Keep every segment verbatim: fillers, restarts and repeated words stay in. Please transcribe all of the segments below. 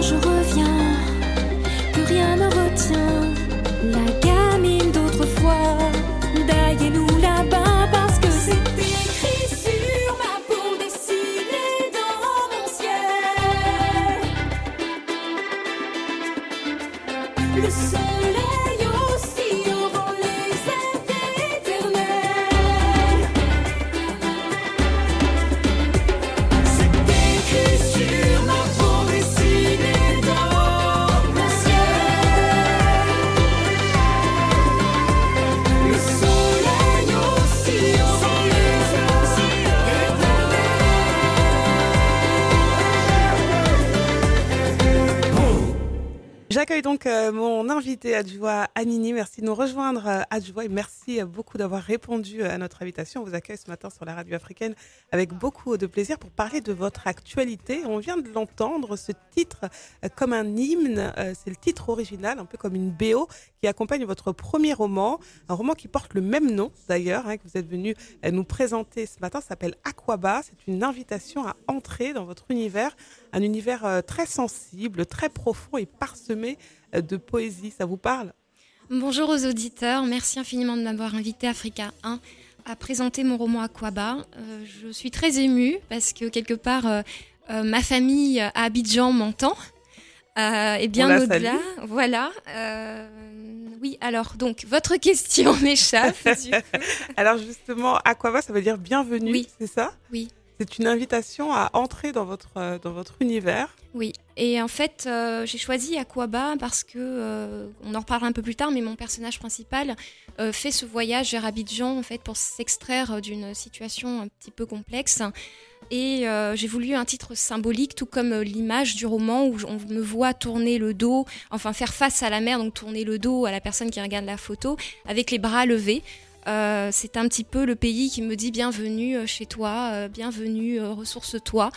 je reviens, plus rien ne retient la gamine d'autrefois. D'ailleurs là-bas parce que c'est écrit sur ma peau, dessiné dans mon ciel. Le soleil aussi auront les ailes éternelles. C'est écrit sur ma peau, dessiné dans mon ciel. Le soleil aussi auront les ailes éternelles. J'accueille donc euh, mon invité Adjoa Anini. Merci de nous rejoindre, euh, Adjoa, et merci euh, beaucoup d'avoir répondu euh, à notre invitation. On vous accueille ce matin sur la radio africaine avec beaucoup de plaisir pour parler de votre actualité. On vient de l'entendre, ce titre euh, comme un hymne. Euh, c'est le titre original, un peu comme une B O qui accompagne votre premier roman. Un roman qui porte le même nom d'ailleurs, hein, que vous êtes venu euh, nous présenter ce matin. Ça s'appelle Akwaba. C'est une invitation à entrer dans votre univers. Un univers euh, très sensible, très profond et parsemé euh, de poésie. Ça vous parle ? Bonjour aux auditeurs, merci infiniment de m'avoir invité Africa un à présenter mon roman Akwaba. Euh, je suis très émue parce que quelque part euh, euh, ma famille à Abidjan m'entend euh, et bien au-delà. Voilà. Euh, oui, alors donc votre question m'échappe. Du coup. Alors justement, Akwaba, ça veut dire bienvenue, oui. C'est ça ? Oui. C'est une invitation à entrer dans votre, euh, dans votre univers. Oui, et en fait, euh, j'ai choisi Akwaba parce que, euh, on en reparlera un peu plus tard, mais mon personnage principal euh, fait ce voyage vers Abidjan en fait, pour s'extraire d'une situation un petit peu complexe. Et euh, j'ai voulu un titre symbolique, tout comme euh, l'image du roman où on me voit tourner le dos, enfin faire face à la mer, donc tourner le dos à la personne qui regarde la photo, avec les bras levés. Euh, c'est un petit peu le pays qui me dit bienvenue chez toi, euh, bienvenue, euh, ressource-toi.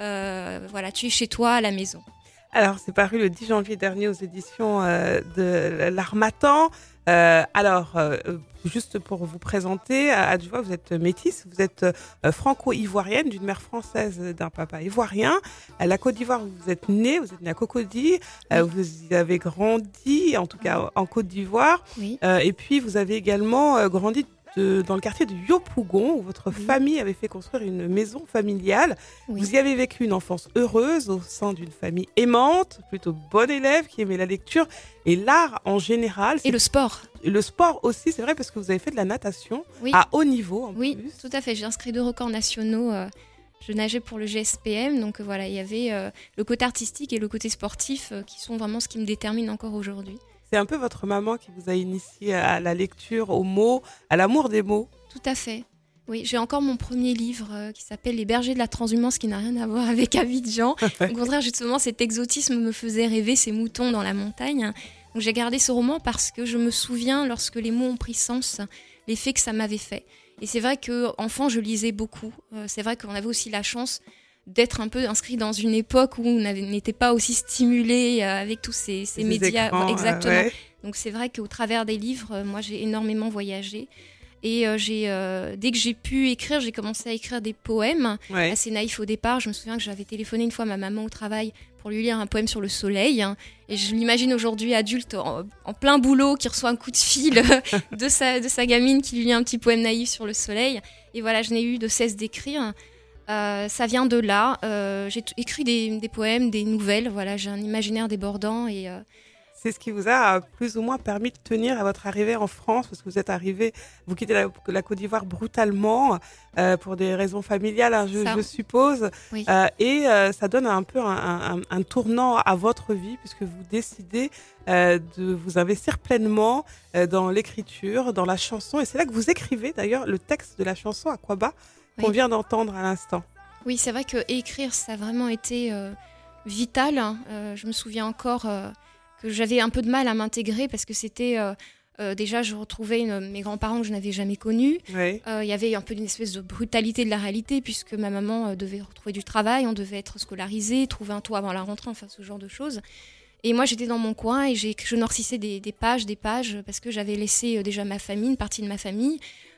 Euh, voilà, tu es chez toi à la maison. Alors, c'est paru le dix janvier dernier aux éditions euh, de l'Harmattan. Euh, alors, euh, juste pour vous présenter, Adjoa, vous êtes métisse, vous êtes euh, franco-ivoirienne, d'une mère française, d'un papa ivoirien. À la Côte d'Ivoire, vous êtes née, vous êtes née à Cocody, euh, vous y avez grandi, en tout cas en Côte d'Ivoire. Oui. Euh, et puis, vous avez également euh, grandi de, dans le quartier de Yopougon, où votre oui. famille avait fait construire une maison familiale. Oui. Vous y avez vécu une enfance heureuse au sein d'une famille aimante, plutôt bonne élève, qui aimait la lecture et l'art en général. Et le sport. Le sport aussi, c'est vrai, parce que vous avez fait de la natation oui. à haut niveau. En oui, plus. Tout à fait. J'ai inscrit deux records nationaux. Euh, je nageais pour le G S P M. Donc euh, voilà, il y avait euh, le côté artistique et le côté sportif euh, qui sont vraiment ce qui me détermine encore aujourd'hui. C'est un peu votre maman qui vous a initié à la lecture, aux mots, à l'amour des mots. Tout à fait. Oui, j'ai encore mon premier livre euh, qui s'appelle Les bergers de la transhumance, qui n'a rien à voir avec Abidjan. Au contraire, justement, cet exotisme me faisait rêver, ces moutons dans la montagne. Donc j'ai gardé ce roman parce que je me souviens, lorsque les mots ont pris sens, l'effet que ça m'avait fait. Et c'est vrai qu'enfant, je lisais beaucoup. Euh, c'est vrai qu'on avait aussi la chance d'être un peu inscrit dans une époque où on n'était pas aussi stimulé euh, avec tous ces, ces médias. Écrans, Exactement. Euh, ouais. Donc c'est vrai qu'au travers des livres, euh, moi j'ai énormément voyagé. Et euh, j'ai, euh, dès que j'ai pu écrire, j'ai commencé à écrire des poèmes, ouais. assez naïfs au départ. Je me souviens que j'avais téléphoné une fois à ma maman au travail pour lui lire un poème sur le soleil. Hein, et je l'imagine aujourd'hui adulte, en, en plein boulot, qui reçoit un coup de fil de, sa, de sa gamine qui lui lit un petit poème naïf sur le soleil. Et voilà, je n'ai eu de cesse d'écrire. Euh, ça vient de là. Euh, j'ai t- écrit des, des poèmes, des nouvelles. Voilà, j'ai un imaginaire débordant et... Euh, C'est ce qui vous a plus ou moins permis de tenir à votre arrivée en France, parce que vous êtes arrivé, vous quittez la, la Côte d'Ivoire brutalement euh, pour des raisons familiales, hein, je, je suppose. Oui. Euh, et euh, ça donne un peu un, un, un tournant à votre vie, puisque vous décidez euh, de vous investir pleinement euh, dans l'écriture, dans la chanson. Et c'est là que vous écrivez d'ailleurs le texte de la chanson Akwaba qu'on oui. vient d'entendre à l'instant. Oui, c'est vrai que écrire, ça a vraiment été euh, vital. Hein. Euh, je me souviens encore... Euh, que j'avais un peu de mal à m'intégrer parce que c'était... Euh, euh, déjà, je retrouvais une, mes grands-parents que je n'avais jamais connus. Oui. Euh, il y avait un peu une espèce de brutalité de la réalité puisque ma maman euh, devait retrouver du travail, on devait être scolarisé, trouver un toit avant la rentrée, enfin ce genre de choses. Et moi, j'étais dans mon coin et j'ai, je noircissais des, des pages, des pages parce que j'avais laissé euh, déjà ma famille, une partie de ma famille,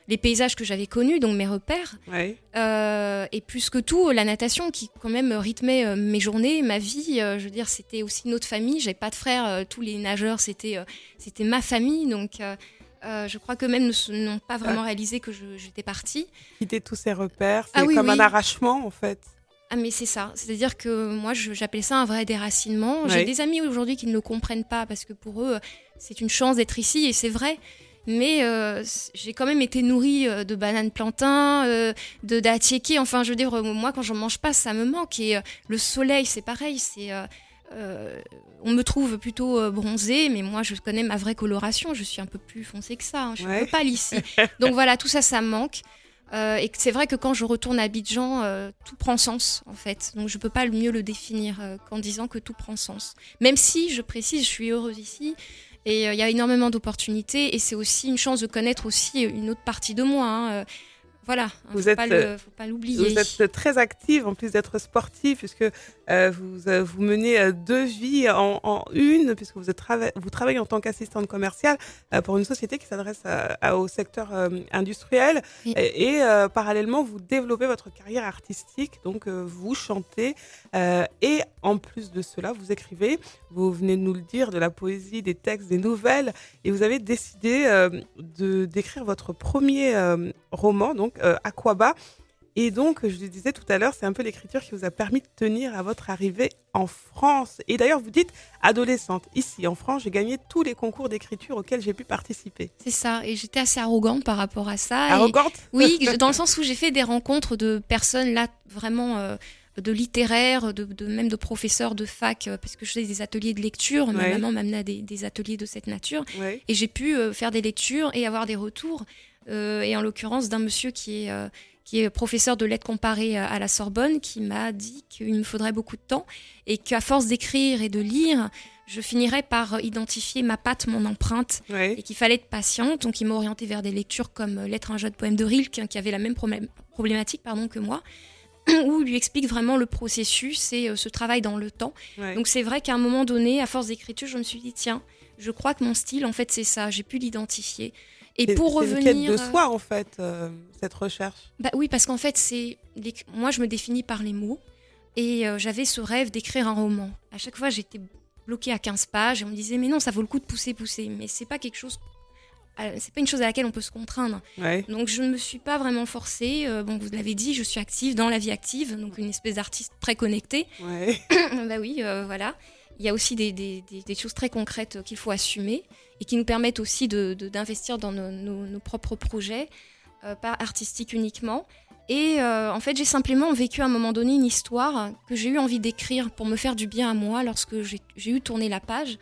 les paysages que j'avais connus, donc mes repères. Ouais. Euh, et plus que tout, la natation qui quand même rythmait euh, mes journées, ma vie. Euh, je veux dire, c'était aussi notre famille. J'avais pas de frères. Euh, tous les nageurs, c'était, euh, c'était ma famille. Donc, euh, euh, je crois que même ne n'ont pas vraiment réalisé que je, j'étais partie. Quitter tous ces repères, c'est Ah oui, comme oui. un arrachement en fait. Ah mais c'est ça, c'est-à-dire que moi je, j'appelais ça un vrai déracinement. Ouais. J'ai des amis aujourd'hui qui ne le comprennent pas parce que pour eux c'est une chance d'être ici et c'est vrai. Mais euh, j'ai quand même été nourrie euh, de bananes plantains, euh, de dattiéké. Enfin, je veux dire, euh, moi quand j'en mange pas, ça me manque. Et euh, le soleil, c'est pareil. C'est, euh, euh, on me trouve plutôt euh, bronzée, mais moi je connais ma vraie coloration. Je suis un peu plus foncée que ça. Hein. Je suis Ouais. un peu pâle ici. Donc voilà, tout ça, ça me manque. Euh, et c'est vrai que quand je retourne à Abidjan, euh, tout prend sens en fait. Donc je peux pas le mieux le définir euh, qu'en disant que tout prend sens. Même si, je précise, je suis heureuse ici et il euh, y a énormément d'opportunités et c'est aussi une chance de connaître aussi une autre partie de moi. Hein. Euh, voilà, hein, Vous faut êtes, pas le, faut pas l'oublier. Vous êtes très active en plus d'être sportive puisque euh, vous, euh, vous menez euh, deux vies en, en une puisque vous, êtes trava- vous travaillez en tant qu'assistante commerciale euh, pour une société qui s'adresse à- à- au secteur euh, industriel Oui. et, et euh, parallèlement vous développez votre carrière artistique, donc euh, vous chantez euh, et en plus de cela vous écrivez, vous venez de nous le dire, de la poésie, des textes, des nouvelles et vous avez décidé euh, de, d'écrire votre premier euh, roman, donc euh, Aquaba. Et donc, je le disais tout à l'heure, c'est un peu l'écriture qui vous a permis de tenir à votre arrivée en France. Et d'ailleurs, vous dites, adolescente, ici en France, j'ai gagné tous les concours d'écriture auxquels j'ai pu participer. C'est ça, et j'étais assez arrogante par rapport à ça. Et- Arrogante ? Oui, dans le sens où j'ai fait des rencontres de personnes là vraiment euh, de littéraires, de, de même de professeurs de fac, euh, parce que je faisais des ateliers de lecture. Ma Ouais. maman m'amenait à des, des ateliers de cette nature, Oui. et j'ai pu euh, faire des lectures et avoir des retours. Euh, et en l'occurrence d'un monsieur qui est euh, qui est professeur de lettres comparées à la Sorbonne, qui m'a dit qu'il me faudrait beaucoup de temps et qu'à force d'écrire et de lire, je finirais par identifier ma patte, mon empreinte, Oui. et qu'il fallait être patiente. Donc il m'a orientée vers des lectures comme Lettre à un jeune poème de Rilke, qui avait la même problème- problématique pardon, que moi, où il lui explique vraiment le processus et euh, ce travail dans le temps. Oui. Donc c'est vrai qu'à un moment donné, à force d'écriture, je me suis dit, tiens, je crois que mon style, en fait, c'est ça. J'ai pu l'identifier. Et C'est- pour c'est une revenir... quête de soi, en fait, euh, cette recherche. Bah oui, parce qu'en fait, c'est les- moi, je me définis par les mots. Et euh, j'avais ce rêve d'écrire un roman. À chaque fois, j'étais bloquée à quinze pages et on me disait, mais non, ça vaut le coup de pousser, pousser. Mais c'est pas quelque chose... euh, C'est pas une chose à laquelle on peut se contraindre. Oui. Donc je ne me suis pas vraiment forcée. Euh, bon, vous l'avez dit, je suis active dans la vie active, donc une espèce d'artiste très connectée. Oui. Bah oui, euh, voilà. Il y a aussi des, des- des- des choses très concrètes euh, qu'il faut assumer et qui nous permettent aussi de, de- d'investir dans nos, nos- nos propres projets, euh, pas artistiques uniquement. Et euh, en fait, j'ai simplement vécu à un moment donné une histoire que j'ai eu envie d'écrire pour me faire du bien à moi lorsque j'ai, j'ai eu tourné la page.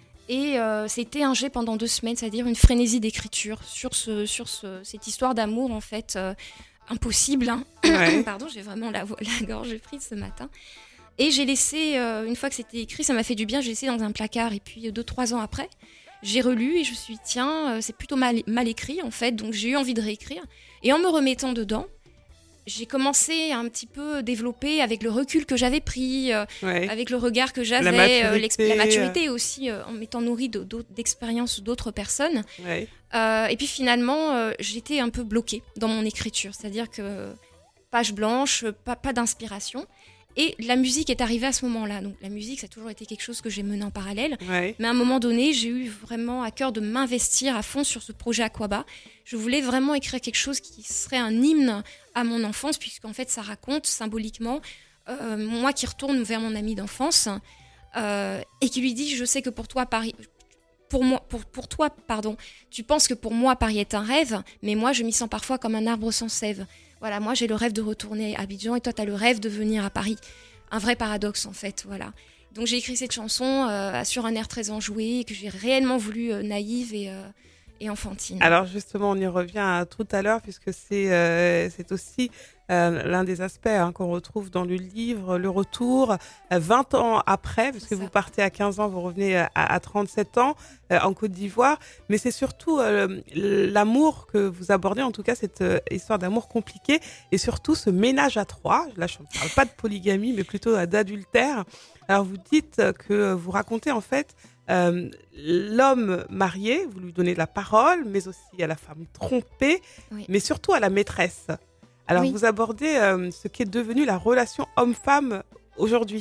Et euh, c'était un jet pendant deux semaines, c'est-à-dire une frénésie d'écriture sur, ce, sur ce, cette histoire d'amour, en fait, euh, impossible. Hein. Ouais. Pardon, j'ai vraiment la, voix- la gorge prise ce matin. Et j'ai laissé, euh, une fois que c'était écrit, ça m'a fait du bien, j'ai laissé dans un placard. Et puis, deux, trois ans après, j'ai relu et je me suis dit, tiens, euh, c'est plutôt mal, mal écrit, en fait. Donc, j'ai eu envie de réécrire. Et en me remettant dedans, j'ai commencé à un petit peu développer avec le recul que j'avais pris, euh, Ouais. avec le regard que j'avais, La euh, maturité, l'exp- la maturité aussi, euh, en m'étant nourrie de- d'autres- d'expériences d'autres personnes. Ouais. Euh, et puis finalement, euh, j'étais un peu bloquée dans mon écriture, c'est-à-dire que page blanche, pas, pas d'inspiration. Et la musique est arrivée à ce moment-là. Donc la musique, ça a toujours été quelque chose que j'ai mené en parallèle. Ouais. Mais à un moment donné, j'ai eu vraiment à cœur de m'investir à fond sur ce projet Aquaba. Je voulais vraiment écrire quelque chose qui serait un hymne à mon enfance, puisqu'en fait, ça raconte symboliquement euh, moi qui retourne vers mon ami d'enfance euh, et qui lui dit « Je sais que pour toi, Paris... » Pour, moi, pour, pour toi, pardon, tu penses que pour moi, Paris est un rêve, mais moi, je m'y sens parfois comme un arbre sans sève. Voilà, moi, j'ai le rêve de retourner à Abidjan et toi, tu as le rêve de venir à Paris. Un vrai paradoxe, en fait, voilà. Donc, j'ai écrit cette chanson euh, sur un air très enjoué que j'ai réellement voulu euh, naïve et, euh, et enfantine. Alors justement, on y revient à tout à l'heure puisque c'est euh, c'est aussi euh, l'un des aspects hein, qu'on retrouve dans le livre, le retour euh, vingt ans après, puisque C'est ça. vous partez à quinze ans, vous revenez à, à trente-sept ans euh, en Côte d'Ivoire, mais c'est surtout euh, l'amour que vous abordez, en tout cas cette euh, histoire d'amour compliqué et surtout ce ménage à trois. Là, je ne parle pas de polygamie, mais plutôt euh, d'adultère. Alors vous dites que vous racontez en fait euh, l'homme marié, vous lui donnez la parole, mais aussi à la femme trompée, oui. mais surtout à la maîtresse. Alors, oui. vous abordez euh, ce qu'est devenu la relation homme-femme aujourd'hui.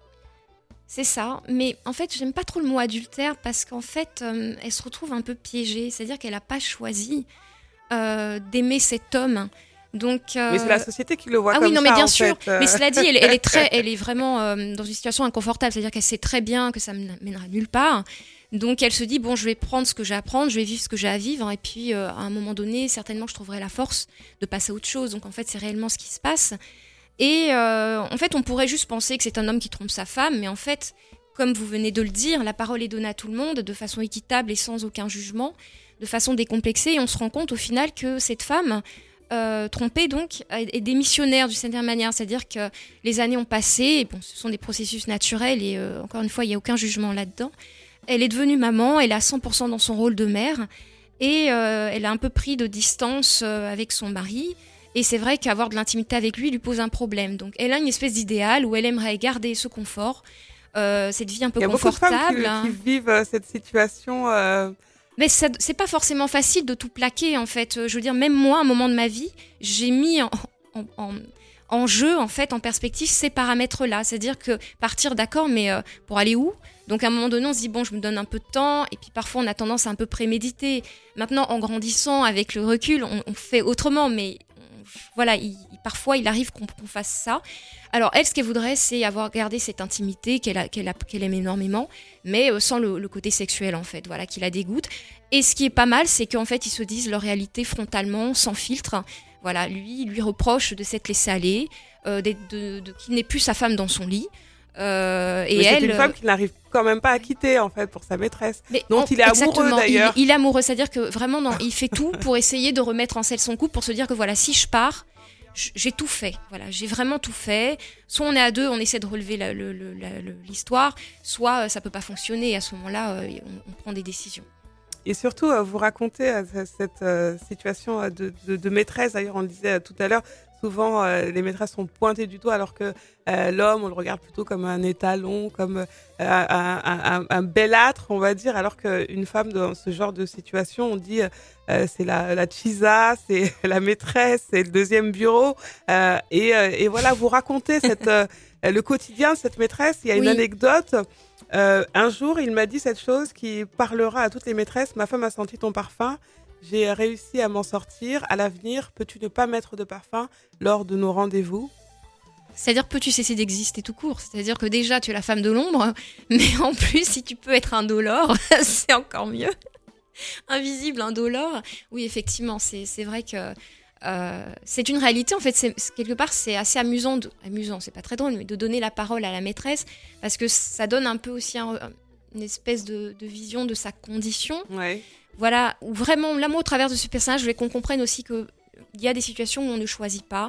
C'est ça, mais en fait, j'aime pas trop le mot adultère parce qu'en fait, euh, elle se retrouve un peu piégée, c'est-à-dire qu'elle n'a pas choisi euh, d'aimer cet homme. Donc, euh... mais c'est la société qui le voit ah comme oui, non, ça, mais bien en sûr. fait. Mais cela dit, elle, elle est très, elle est vraiment euh, dans une situation inconfortable. C'est-à-dire qu'elle sait très bien que ça ne mènera nulle part. Donc, elle se dit bon, je vais prendre ce que j'ai à prendre, je vais vivre ce que j'ai à vivre, et puis euh, à un moment donné, certainement, je trouverai la force de passer à autre chose. Donc, en fait, c'est réellement ce qui se passe. Et euh, en fait, on pourrait juste penser que c'est un homme qui trompe sa femme, mais en fait, comme vous venez de le dire, la parole est donnée à tout le monde de façon équitable et sans aucun jugement, de façon décomplexée, et on se rend compte au final que cette femme Euh, trompée donc est démissionnaire d'une certaine manière, c'est-à-dire que les années ont passé, et bon, ce sont des processus naturels et euh, encore une fois il n'y a aucun jugement là-dedans. Elle est devenue maman, elle est à cent pour cent dans son rôle de mère et euh, elle a un peu pris de distance euh, avec son mari, et c'est vrai qu'avoir de l'intimité avec lui lui pose un problème. Donc elle a une espèce d'idéal où elle aimerait garder ce confort, euh, cette vie un peu confortable. Il y a beaucoup de femmes qui, qui vivent euh, cette situation euh... Mais ça, c'est pas forcément facile de tout plaquer, en fait. Je veux dire, même moi, à un moment de ma vie, j'ai mis en, en, en, en jeu, en fait, en perspective, ces paramètres-là. C'est-à-dire que partir, d'accord, mais euh, pour aller où ? Donc, à un moment donné, on se dit, bon, je me donne un peu de temps. Et puis, parfois, on a tendance à un peu préméditer. Maintenant, en grandissant, avec le recul, on, on fait autrement. Mais on, voilà, il, parfois, il arrive qu'on, qu'on fasse ça. Alors, elle, ce qu'elle voudrait, c'est avoir gardé cette intimité qu'elle, a, qu'elle, a, qu'elle aime énormément, mais euh, sans le, le côté sexuel, en fait, voilà, qui la dégoûte. Et ce qui est pas mal, c'est qu'en fait, ils se disent leur réalité frontalement, sans filtre. Voilà, lui, il lui reproche de s'être laissé aller, euh, de, de, de, qu'il n'est plus sa femme dans son lit. Euh, et mais elle, c'est une femme qu'il n'arrive quand même pas à quitter, en fait, pour sa maîtresse. Mais dont on, il est amoureux, d'ailleurs. Il, il est amoureux, c'est-à-dire que vraiment, non, il fait tout pour essayer de remettre en selle son couple, pour se dire que voilà, si je pars, j'ai tout fait, voilà, j'ai vraiment tout fait. Soit on est à deux, on essaie de relever la, le, le, la, le, l'histoire, soit euh, ça peut pas fonctionner. Et à ce moment-là, euh, on, on prend des décisions. Et surtout, euh, vous racontez euh, cette euh, situation euh, de, de, de maîtresse. D'ailleurs, on le disait euh, tout à l'heure, souvent euh, les maîtresses sont pointées du doigt, alors que euh, l'homme, on le regarde plutôt comme un étalon, comme euh, un, un, un, un bellâtre, on va dire, alors qu'une femme dans ce genre de situation, on dit euh, c'est la, la chisa, c'est la maîtresse, c'est le deuxième bureau. Euh, et, euh, et voilà, vous racontez cette, euh, le quotidien de cette maîtresse. Il y a une oui. anecdote. Euh, un jour, il m'a dit cette chose qui parlera à toutes les maîtresses. Ma femme a senti ton parfum. J'ai réussi à m'en sortir. À l'avenir, peux-tu ne pas mettre de parfum lors de nos rendez-vous ? C'est-à-dire, peux-tu cesser d'exister tout court ? C'est-à-dire que déjà, tu es la femme de l'ombre, mais en plus, si tu peux être indolore, c'est encore mieux. Invisible, indolore. Oui, effectivement, c'est, c'est vrai que euh, c'est une réalité. En fait, c'est, quelque part, c'est assez amusant, de, amusant, c'est pas très drôle, mais de donner la parole à la maîtresse, parce que ça donne un peu aussi un, une espèce de, de vision de sa condition. Ouais. Voilà, où vraiment, là, moi, au travers de ce personnage, je voulais qu'on comprenne aussi qu'il y a des situations où on ne choisit pas.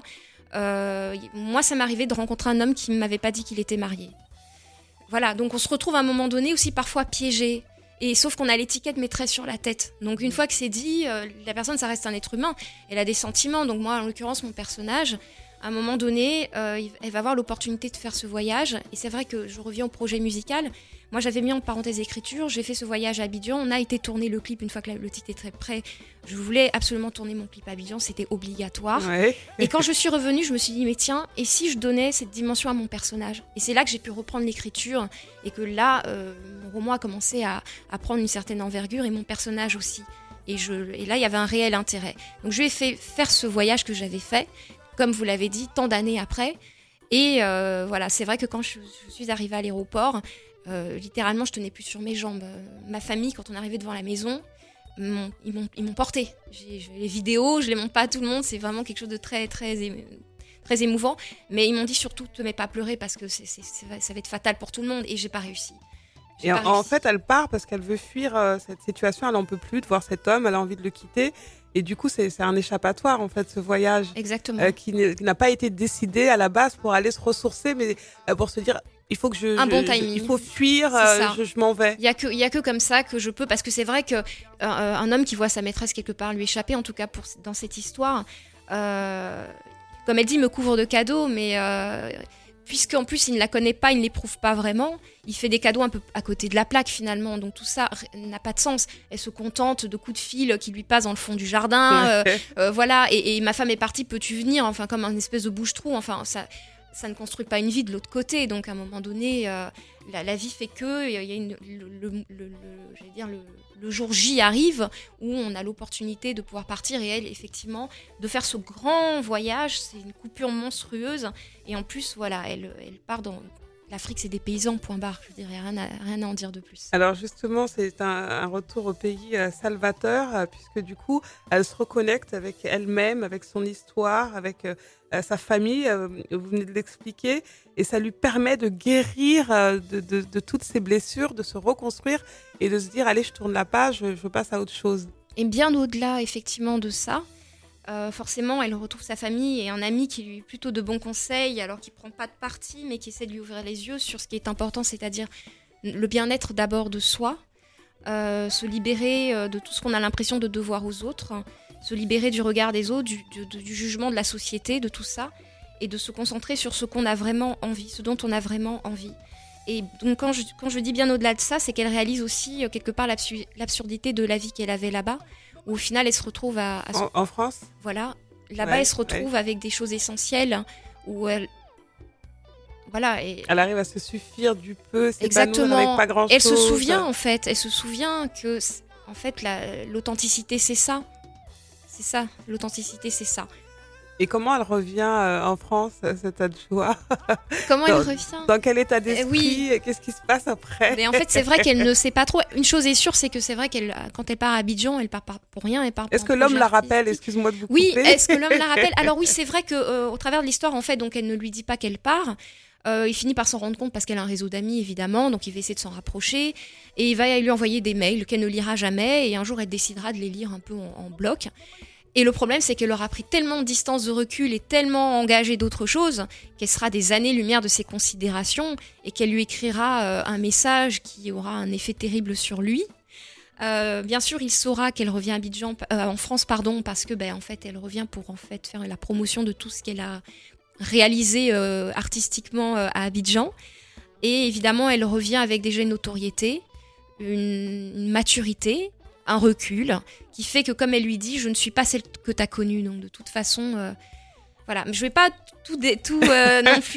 Euh, moi, ça m'arrivait de rencontrer un homme qui ne m'avait pas dit qu'il était marié. Voilà, donc on se retrouve à un moment donné aussi parfois piégé. Et sauf qu'on a l'étiquette maîtresse sur la tête. Donc une fois que c'est dit, euh, la personne, ça reste un être humain. Elle a des sentiments. Donc moi, en l'occurrence, mon personnage, à un moment donné, euh, elle va avoir l'opportunité de faire ce voyage. Et c'est vrai que je reviens au projet musical. Moi, j'avais mis en parenthèse écriture. J'ai fait ce voyage à Abidjan. On a été tourner le clip une fois que le titre était très prêt. Je voulais absolument tourner mon clip à Abidjan. C'était obligatoire. Ouais. Et quand je suis revenue, je me suis dit, mais tiens, et si je donnais cette dimension à mon personnage ? Et c'est là que j'ai pu reprendre l'écriture. Et que là, euh, mon roman a commencé à, à prendre une certaine envergure. Et mon personnage aussi. Et, je, et là, il y avait un réel intérêt. Donc, je lui ai fait faire ce voyage que j'avais fait, comme vous l'avez dit, tant d'années après. Et euh, voilà, c'est vrai que quand je, je suis arrivée à l'aéroport, euh, littéralement, je tenais plus sur mes jambes. Euh, ma famille, quand on arrivait devant la maison, m'ont, ils, m'ont, ils m'ont portée. J'ai, j'ai les vidéos, je les montre pas à tout le monde. C'est vraiment quelque chose de très, très, émo- très émouvant. Mais ils m'ont dit surtout, te mets pas à pleurer parce que c'est, c'est, c'est, ça va être fatal pour tout le monde. Et j'ai pas réussi. J'ai et pas en, en réussi. fait, elle part parce qu'elle veut fuir euh, cette situation. Elle en peut plus de voir cet homme. Elle a envie de le quitter. Et du coup, c'est, c'est un échappatoire, en fait, ce voyage. Exactement. Euh, qui, qui n'a pas été décidé à la base pour aller se ressourcer, mais euh, pour se dire, il faut que je... Un je, bon je timing. il faut fuir, euh, je, je m'en vais. Il y a que, il y a que comme ça que je peux, parce que c'est vrai que euh, un homme qui voit sa maîtresse quelque part lui échapper, en tout cas pour, dans cette histoire, euh, comme elle dit, me couvre de cadeaux, mais... Euh, puisqu'en plus il ne la connaît pas, il ne l'éprouve pas vraiment, il fait des cadeaux un peu à côté de la plaque finalement, donc tout ça n'a pas de sens. Elle se contente de coups de fil qui lui passent dans le fond du jardin, euh, euh, voilà, et, et ma femme est partie, peux-tu venir, enfin comme un espèce de bouche-trou, enfin ça, ça ne construit pas une vie de l'autre côté, donc à un moment donné, euh, la, la vie fait que, il y a une, le, le, le, le, j'allais dire le, le jour J arrive où on a l'opportunité de pouvoir partir et elle, effectivement, de faire ce grand voyage, c'est une coupure monstrueuse, et en plus, voilà, elle, elle part dans... L'Afrique, c'est des paysans, point barre, je dirais, rien à, rien à en dire de plus. Alors justement, c'est un, un retour au pays euh, salvateur, euh, puisque du coup, elle se reconnecte avec elle-même, avec son histoire, avec euh, sa famille, euh, vous venez de l'expliquer, et ça lui permet de guérir euh, de, de, de toutes ses blessures, de se reconstruire et de se dire, allez, je tourne la page, je, je passe à autre chose. Et bien au-delà, effectivement, de ça, Euh, forcément, elle retrouve sa famille et un ami qui lui plutôt de bons conseils, alors qu'il ne prend pas de parti, mais qui essaie de lui ouvrir les yeux sur ce qui est important, c'est-à-dire le bien-être d'abord de soi, euh, se libérer euh, de tout ce qu'on a l'impression de devoir aux autres, se libérer du regard des autres, du, du, du jugement de la société, de tout ça, et de se concentrer sur ce qu'on a vraiment envie, ce dont on a vraiment envie. Et donc quand je, quand je dis bien au-delà de ça, c'est qu'elle réalise aussi euh, quelque part l'absu- l'absurdité de la vie qu'elle avait là-bas, où au final elle se retrouve à... à en, en France Voilà, là-bas ouais, elle se retrouve ouais. avec des choses essentielles, où elle... Voilà, et... Elle arrive à se suffire du peu, exactement. Avec pas grand-chose. Elle se souvient en fait, elle se souvient que en fait la, l'authenticité c'est ça, c'est ça, l'authenticité c'est ça. Et comment elle revient euh, en France, cette adjoint? Comment dans, elle revient? Dans quel état d'esprit? euh, Oui. Qu'est-ce qui se passe après? Mais en fait, c'est vrai qu'elle ne sait pas trop. Une chose est sûre, c'est que c'est vrai qu'elle, quand elle part à Abidjan, elle part pour rien. Elle part est-ce que l'homme la rappelle? Excuse-moi de vous couper. Oui, est-ce que l'homme la rappelle? Alors oui, c'est vrai que euh, au travers de l'histoire, en fait, donc elle ne lui dit pas qu'elle part. Euh, il finit par s'en rendre compte parce qu'elle a un réseau d'amis, évidemment, donc il va essayer de s'en rapprocher. Et il va lui envoyer des mails qu'elle ne lira jamais. Et un jour, elle décidera de les lire un peu en, en bloc. Et le problème, c'est qu'elle aura pris tellement de distance de recul et tellement engagé d'autres choses qu'elle sera des années-lumière de ses considérations et qu'elle lui écrira euh, un message qui aura un effet terrible sur lui. Euh, bien sûr, il saura qu'elle revient à Abidjan, euh, en France, pardon, parce que, ben, en fait, elle revient pour en fait faire la promotion de tout ce qu'elle a réalisé euh, artistiquement euh, à Abidjan. Et évidemment, elle revient avec déjà une notoriété, une, une maturité, un recul qui fait que, comme elle lui dit, je ne suis pas celle que tu as connue, donc de toute façon euh, voilà, je vais pas tout, dé- tout euh, non plus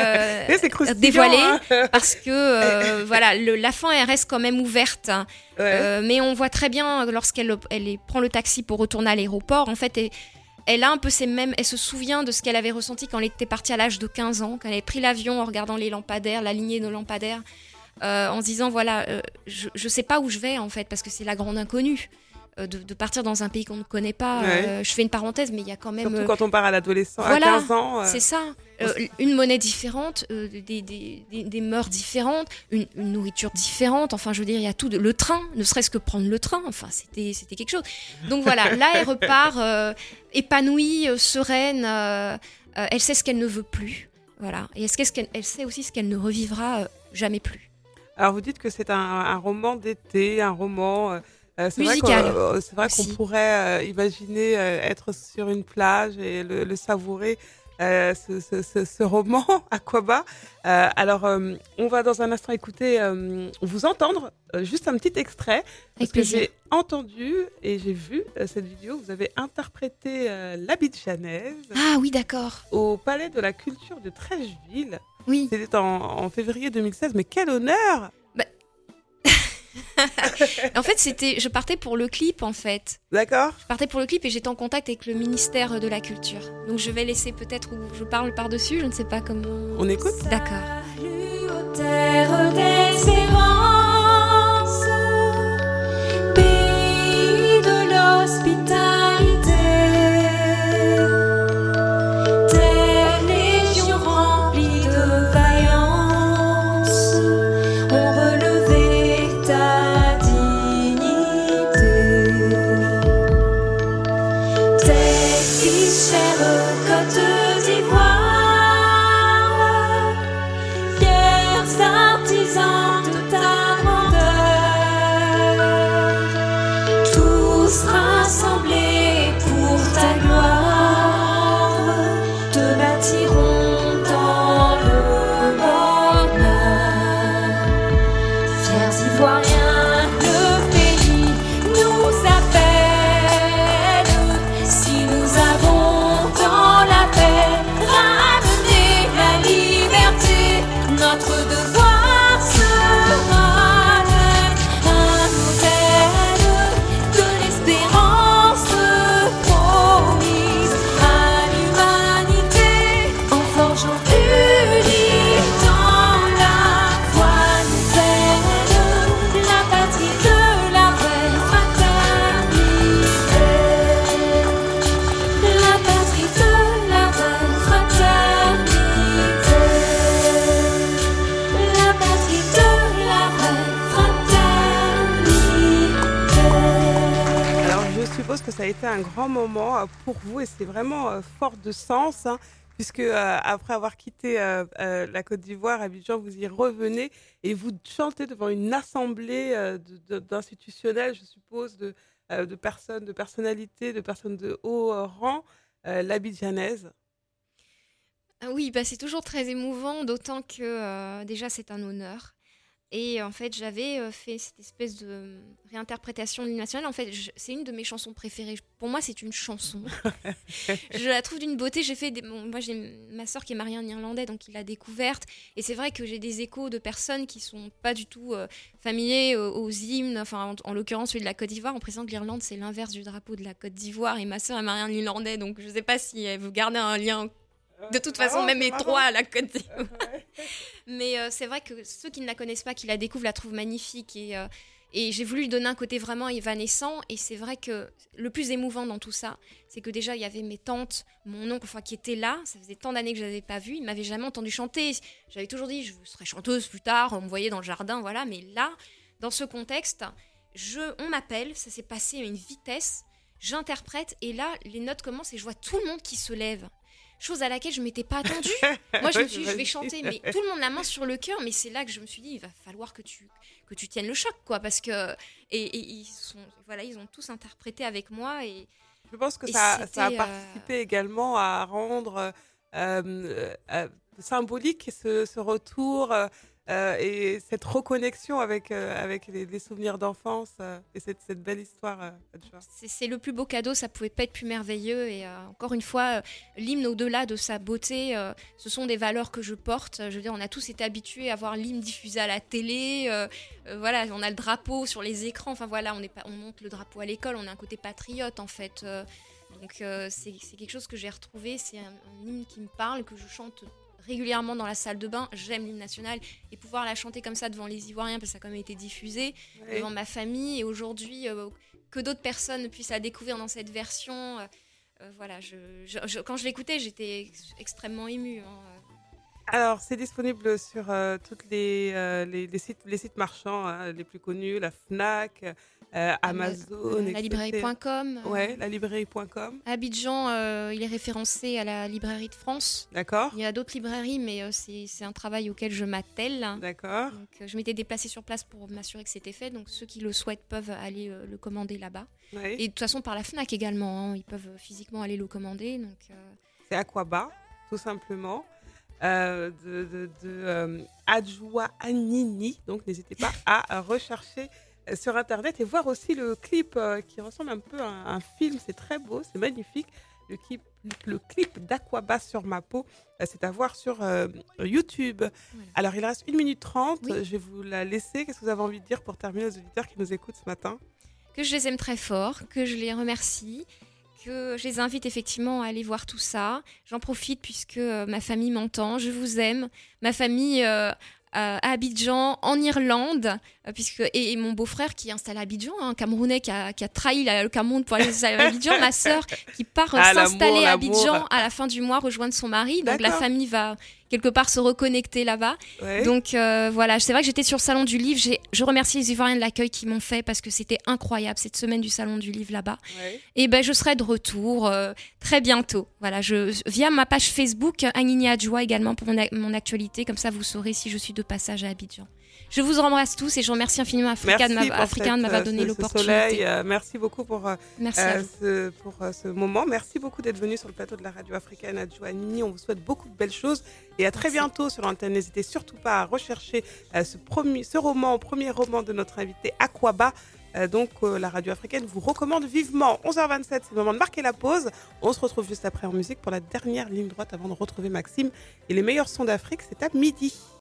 euh, dévoiler hein. Parce que euh, voilà, le, la fin elle reste quand même ouverte ouais. euh, mais on voit très bien lorsqu'elle elle est, prend le taxi pour retourner à l'aéroport, en fait elle, elle a un peu ces mêmes, elle se souvient de ce qu'elle avait ressenti quand elle était partie à l'âge de quinze ans, quand elle avait pris l'avion en regardant les lampadaires, la lignée de lampadaires. Euh, en se disant voilà euh, je, je sais pas où je vais en fait parce que c'est la grande inconnue euh, de, de partir dans un pays qu'on ne connaît pas ouais. euh, je fais une parenthèse mais il y a quand même surtout euh, quand on part à l'adolescence voilà, à quinze ans euh... c'est ça euh, une monnaie différente euh, des, des, des, des mœurs différentes une, une nourriture différente, enfin je veux dire il y a tout de... le train, ne serait-ce que prendre le train, enfin c'était, c'était quelque chose, donc voilà là elle repart euh, épanouie, euh, sereine euh, euh, elle sait ce qu'elle ne veut plus, voilà, et est-ce qu'elle, elle sait aussi ce qu'elle ne revivra euh, jamais plus. Alors, vous dites que c'est un, un roman d'été, un roman... Euh, c'est musical. Vrai qu'on, c'est vrai qu'on pourrait euh, imaginer euh, être sur une plage et le, le savourer, euh, ce, ce, ce, ce roman, Aquaba. Euh, alors, euh, on va dans un instant écouter, euh, vous entendre euh, juste un petit extrait. Parce que j'ai entendu et j'ai vu euh, cette vidéo. Vous avez interprété euh, l'Abidjanaise. Ah oui, d'accord. Au Palais de la Culture de Trècheville. Oui. C'était en, en février deux mille seize, mais quel honneur! Bah... En fait, c'était, je partais pour le clip, en fait. D'accord. Je partais pour le clip et j'étais en contact avec le ministère de la Culture. Donc je vais laisser peut-être où je parle par-dessus, je ne sais pas comment... On écoute? D'accord. Salut aux terres d'espérance, pays de l'hospitalité. Artisans de a été un grand moment euh, pour vous et c'est vraiment euh, fort de sens, hein, puisque euh, après avoir quitté euh, euh, la Côte d'Ivoire, Abidjan, vous y revenez et vous chantez devant une assemblée euh, de- de- d'institutionnels, je suppose, de, euh, de personnes, de personnalités, de personnes de haut euh, rang, euh, l'Abidjanaise. Ah oui, bah, c'est toujours très émouvant, d'autant que euh, déjà c'est un honneur. Et en fait, j'avais euh, fait cette espèce de euh, réinterprétation de l'hymne national. En fait, je- c'est une de mes chansons préférées. Pour moi, c'est une chanson. Je la trouve d'une beauté. J'ai fait des... bon, moi, j'ai ma sœur qui est mariée en Irlandais, donc il l'a découverte. Et c'est vrai que j'ai des échos de personnes qui sont pas du tout euh, familiers aux, aux hymnes. Enfin, en, en l'occurrence, celui de la Côte d'Ivoire. En précisant que l'Irlande, c'est l'inverse du drapeau de la Côte d'Ivoire. Et ma sœur est mariée en Irlandais, donc je sais pas si elle veut garder un lien de toute façon, même étroit à la Côte d'Ivoire. Mais euh, c'est vrai que ceux qui ne la connaissent pas, qui la découvrent, la trouvent magnifique. Et, euh, et j'ai voulu lui donner un côté vraiment évanescent. Et c'est vrai que le plus émouvant dans tout ça, c'est que déjà, il y avait mes tantes, mon oncle, enfin, qui étaient là. Ça faisait tant d'années que je ne les avais pas vus. Ils ne m'avaient jamais entendu chanter. J'avais toujours dit, je serai chanteuse plus tard. On me voyait dans le jardin, voilà. Mais là, dans ce contexte, je, on m'appelle. Ça s'est passé à une vitesse. J'interprète. Et là, les notes commencent et je vois tout le monde qui se lève. Chose à laquelle je ne m'étais pas attendue. Moi, je me suis dit, je vais chanter, mais tout le monde la main sur le cœur. Mais c'est là que je me suis dit, il va falloir que tu, que tu tiennes le choc, quoi. Parce que. Et, et ils, sont, voilà, ils ont tous interprété avec moi. Et, Je pense que et ça, ça a c'était, euh, participé également à rendre euh, euh, euh, symbolique ce, ce retour euh, euh, et cette reconnexion avec, euh, avec les, les souvenirs d'enfance euh, et cette, cette belle histoire. Euh, Adjoa. c'est, c'est le plus beau cadeau, ça pouvait pas être plus merveilleux. Et euh, encore une fois, euh, l'hymne, au-delà de sa beauté, euh, ce sont des valeurs que je porte. Je veux dire, on a tous été habitués à voir l'hymne diffusé à la télé. Euh, euh, voilà, on a le drapeau sur les écrans. Enfin voilà, on, est pas, on monte le drapeau à l'école. On a un côté patriote en fait. Euh, donc euh, c'est, c'est quelque chose que j'ai retrouvé. C'est un, un hymne qui me parle, que je chante régulièrement dans la salle de bain. J'aime l'hymne national et pouvoir la chanter comme ça devant les Ivoiriens, parce que ça a quand même été diffusé, Ouais. devant ma famille. Et aujourd'hui, euh, que d'autres personnes puissent la découvrir dans cette version. Euh, euh, voilà, je, je, je- quand je l'écoutais, j'étais ex- extrêmement émue. hein. Alors, c'est disponible sur euh, toutes les, euh, les, les sites, les sites marchands hein, les plus connus, la Fnac, euh, Amazon, la et cetera. librairie point com. euh, Ouais, la librairie point com. Abidjan, euh, il est référencé à la librairie de France. D'accord, Il y a d'autres librairies, mais euh, c'est, c'est un travail auquel je m'attelle. d'accord. Donc, euh, je m'étais déplacée sur place pour m'assurer que c'était fait. Donc, ceux qui le souhaitent peuvent aller euh, le commander là-bas. Ouais. Et de toute façon, par la Fnac également. hein, ils peuvent physiquement aller le commander. Donc, euh, C'est Aquaba, tout simplement, euh, de, de, de euh, Adjoa Anini. Donc, n'hésitez pas à rechercher euh, sur Internet et voir aussi le clip euh, qui ressemble un peu à un, un film. C'est très beau, c'est magnifique. Le clip, le clip d'Aquaba sur ma peau, euh, c'est à voir sur euh, YouTube. Voilà. Alors, il reste une minute trente. Oui. Je vais vous la laisser. Qu'est-ce que vous avez envie de dire pour terminer aux auditeurs qui nous écoutent ce matin? que je les aime très fort, que je les remercie, que je les invite effectivement à aller voir tout ça. J'en profite puisque euh, ma famille m'entend, je vous aime. Ma famille euh, à Abidjan, en Irlande, euh, puisque, et, et mon beau-frère qui est installé à Abidjan, un Camerounais qui a, qui a trahi la- le Cameroun pour aller s'installer à Abidjan, ma sœur qui part euh, Ah, l'amour, s'installer à l'amour. Abidjan à la fin du mois, rejoindre son mari. Donc la D'accord. famille va quelque part se reconnecter là-bas. Ouais. Donc euh, voilà, c'est vrai que j'étais sur le salon du livre. J'ai, je remercie les Ivoiriens de l'accueil qu'ils m'ont fait parce que c'était incroyable cette semaine du salon du livre là-bas. Ouais. Et ben je serai de retour euh, très bientôt. Voilà, je via ma page Facebook Anini Adjoa également pour mon, a- mon actualité, comme ça vous saurez si je suis de passage à Abidjan. Je vous embrasse tous et je remercie infiniment Africa de, Merci m'a- pour Africain cette, de m'avoir euh, donné ce- ce l'opportunité. soleil. Euh, merci beaucoup pour euh, Merci à Euh, vous. ce- pour euh, ce moment. Merci beaucoup d'être venu sur le plateau de la radio africaine Adjoa Anini. On vous souhaite beaucoup de belles choses et à très Merci. bientôt sur l'antenne. N'hésitez surtout pas à rechercher euh, ce, premier, ce roman, premier roman de notre invité Aquaba. Euh, donc euh, la radio africaine vous recommande vivement. onze heures vingt-sept, c'est le moment de marquer la pause. On se retrouve juste après en musique pour la dernière ligne droite avant de retrouver Maxime. Et les meilleurs sons d'Afrique, c'est à midi.